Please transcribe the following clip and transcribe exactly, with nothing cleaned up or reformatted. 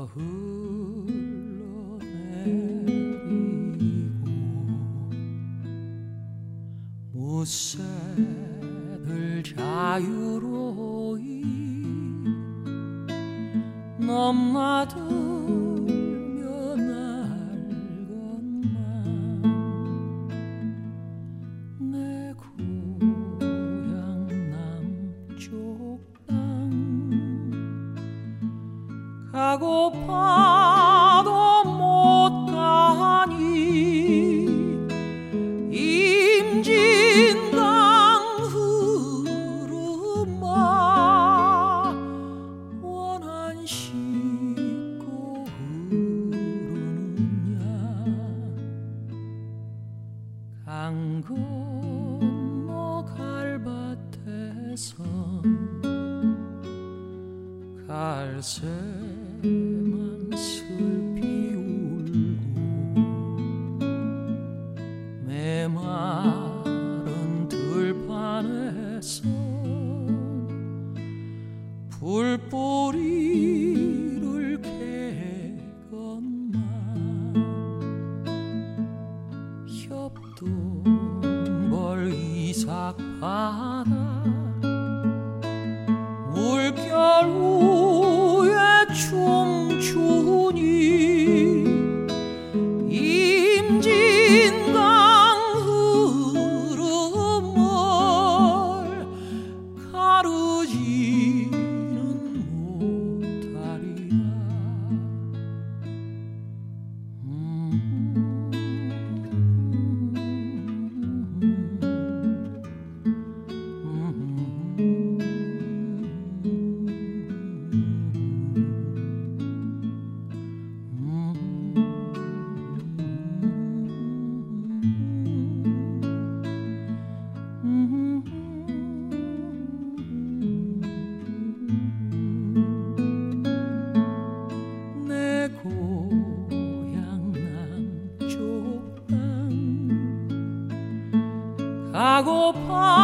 흘러내리고 무새들 자유로이 넘나들며 날건만 내 고향 남쪽 땅 가고파도 못 가니 임진강 흐르마 원한 싣고 흐르느냐 강 건너 갈밭에선 갈새만 슬피 울고 메마른 들판에선 불뿌리를 캐건만 협동벌 이삭바다 물결 위에 춤추니 임진강 흐름을 가르지는 못하리라. 내 고향 남쪽 땅 가고파